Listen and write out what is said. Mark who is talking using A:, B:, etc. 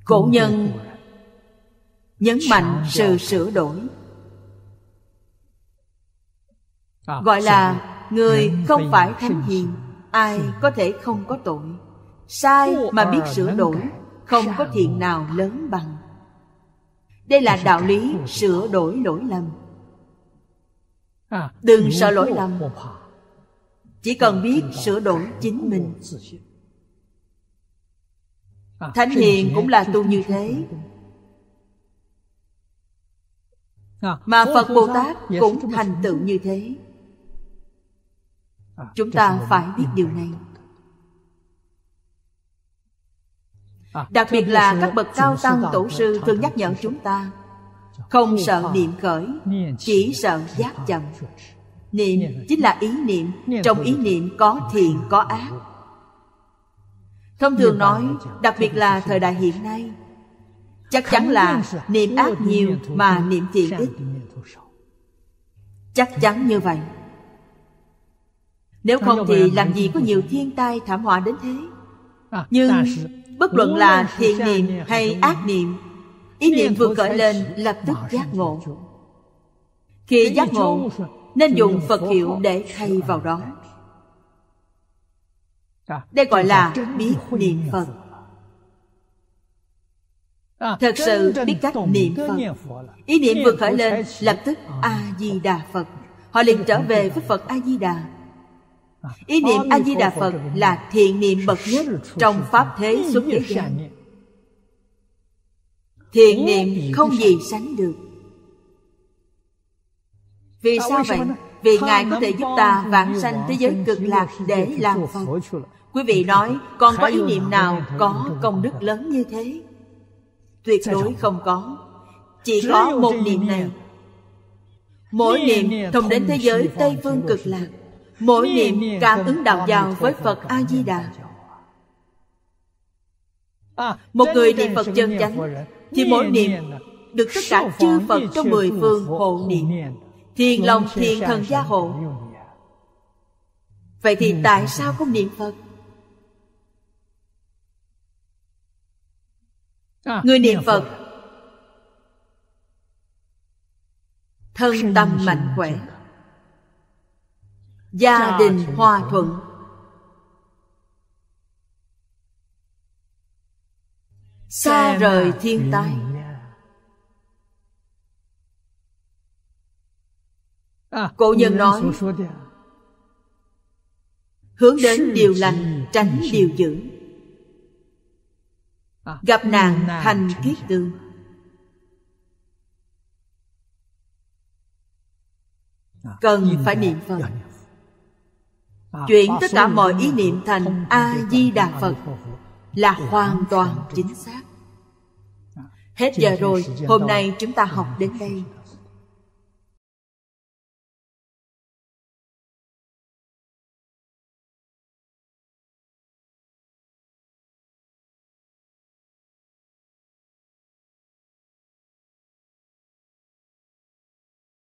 A: Cổ nhân nhấn mạnh sự sửa đổi, gọi là người không phải thánh hiền, ai có thể không có tội. Sai mà biết sửa đổi, không có thiện nào lớn bằng. Đây là đạo lý sửa đổi lỗi lầm. Đừng sợ lỗi lầm, chỉ cần biết sửa đổi chính mình. Thánh hiền cũng là tu như thế, mà Phật Bồ Tát cũng thành tựu như thế. Chúng ta phải biết điều này. Đặc biệt là các bậc cao tăng tổ sư thường nhắc nhở chúng ta không sợ niệm khởi, chỉ sợ giác chậm. Niệm chính là ý niệm, trong ý niệm có thiện có ác. Thông thường nói, đặc biệt là thời đại hiện nay, chắc chắn là niệm ác nhiều mà niệm thiện ít. Chắc chắn như vậy. Nếu không thì làm gì có nhiều thiên tai thảm họa đến thế. Nhưng bất luận là thiện niệm hay ác niệm, ý niệm vừa khởi lên lập tức giác ngộ. Khi giác ngộ nên dùng Phật hiệu để thay vào đó. Đây gọi là biết niệm Phật. Thật sự biết cách niệm Phật. Ý niệm vừa khởi lên lập tức A-di-đà Phật. Họ liền trở về với Phật A-di-đà. Ý niệm A-di-đà Phật là thiện niệm bậc nhất trong pháp thế xuất thế gian. Thiện niệm không gì sánh được. Vì sao vậy? Vì Ngài có thể giúp ta vãng sanh thế giới cực lạc để làm Phật. Quý vị nói, còn có ý niệm nào có công đức lớn như thế? Tuyệt đối không có. Chỉ có một niệm này. Mỗi niệm thông đến thế giới Tây Phương cực lạc. Mỗi niệm cảm ứng đạo giao với Phật A-di-đà. Một người niệm Phật chân chánh thì mỗi niệm được tất cả chư Phật trong 10 phương hộ niệm, thiền lòng thiền thần gia hộ. Vậy thì tại sao không niệm Phật? Người niệm Phật thân tâm mạnh khỏe, gia đình hòa thuận, xa rời thiên tai. Cổ nhân nói, hướng đến điều lành, tránh điều dữ. Gặp nạn thành kiết tương. Cần phải niệm Phật. Chuyển tất cả mọi ý niệm thành A-di-đà Phật là hoàn toàn chính xác. Hết giờ rồi, hôm nay chúng ta học đến đây.